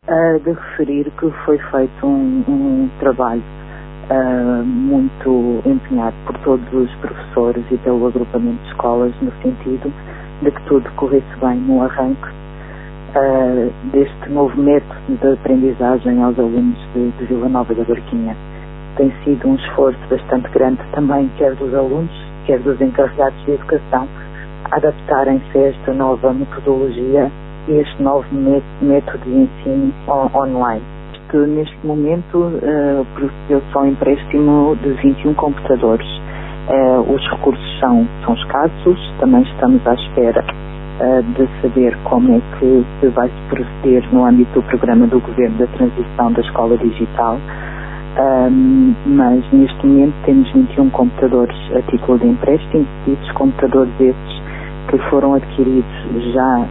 De referir que foi feito um trabalho muito empenhado por todos os professores e pelo agrupamento de escolas, no sentido de que tudo corresse bem no arranque deste novo método de aprendizagem aos alunos de Vila Nova da Barquinha. Tem sido um esforço bastante grande também, quer dos alunos, quer dos encarregados de educação, adaptarem-se a esta nova metodologia e este novo método de ensino online. Neste momento procedeu-se ao empréstimo de 21 computadores. Os recursos são escassos, também estamos à espera de saber como é que vai-se proceder no âmbito do programa do Governo da Transição da Escola Digital, mas neste momento temos 21 computadores a título de empréstimo, ditos computadores esses que foram adquiridos já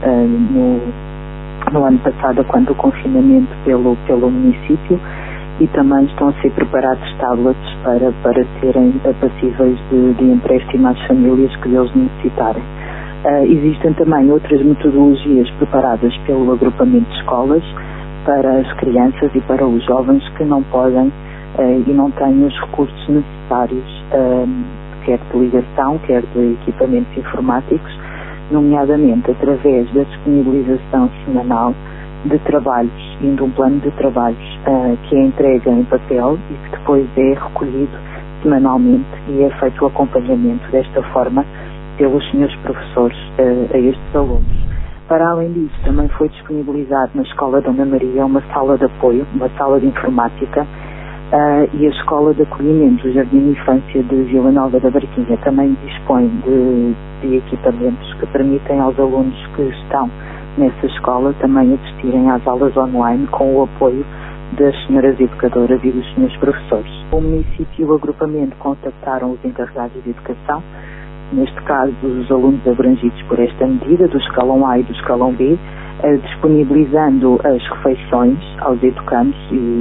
no ano passado, quando o confinamento pelo município, e também estão a ser preparados tablets para serem passíveis de empréstimo às famílias que deles necessitarem. Existem também outras metodologias preparadas pelo agrupamento de escolas para as crianças e para os jovens que não podem e não têm os recursos necessários, quer de ligação, quer de equipamentos informáticos, nomeadamente através da disponibilização semanal de trabalhos, indo um plano de trabalhos que é entregue em papel e que depois é recolhido semanalmente e é feito o acompanhamento desta forma pelos senhores professores a estes alunos. Para além disso, também foi disponibilizado na Escola Dona Maria uma sala de apoio, uma sala de informática, e a Escola de Acolhimento do Jardim de Infância de Vila Nova da Barquinha também dispõe de equipamentos que permitem aos alunos que estão nessa escola também assistirem às aulas online com o apoio das senhoras educadoras e dos senhores professores. O município e o agrupamento contactaram os encarregados de educação, neste caso os alunos abrangidos por esta medida, do escalão A e do escalão B, disponibilizando as refeições aos educandos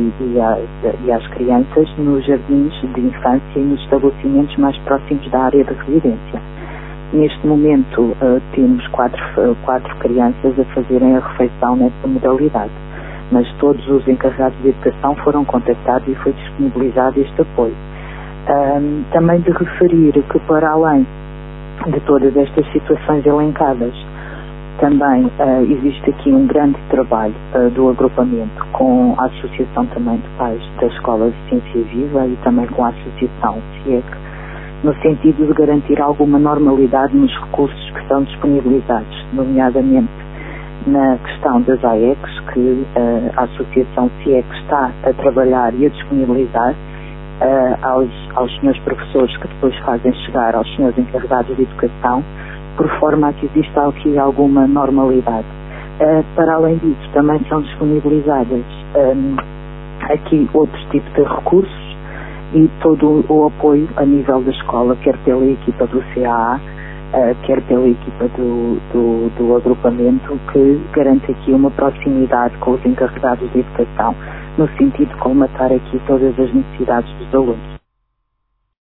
e às crianças nos jardins de infância e nos estabelecimentos mais próximos da área de residência. Neste momento temos quatro crianças a fazerem a refeição nessa modalidade, mas todos os encarregados de educação foram contactados e foi disponibilizado este apoio. Também de referir que, para além de todas estas situações elencadas, também existe aqui um grande trabalho do agrupamento com a Associação também de Pais da Escola de Ciência Viva e também com a Associação CIEC, no sentido de garantir alguma normalidade nos recursos que são disponibilizados, nomeadamente na questão das AECs, que a Associação CIEC está a trabalhar e a disponibilizar aos senhores professores, que depois fazem chegar aos senhores encarregados de educação, por forma a que exista aqui alguma normalidade. Para além disso, também são disponibilizadas aqui outros tipos de recursos e todo o apoio a nível da escola, quer pela equipa do CAA, quer pela equipa do agrupamento, que garante aqui uma proximidade com os encarregados de educação, no sentido de colmatar aqui todas as necessidades dos alunos.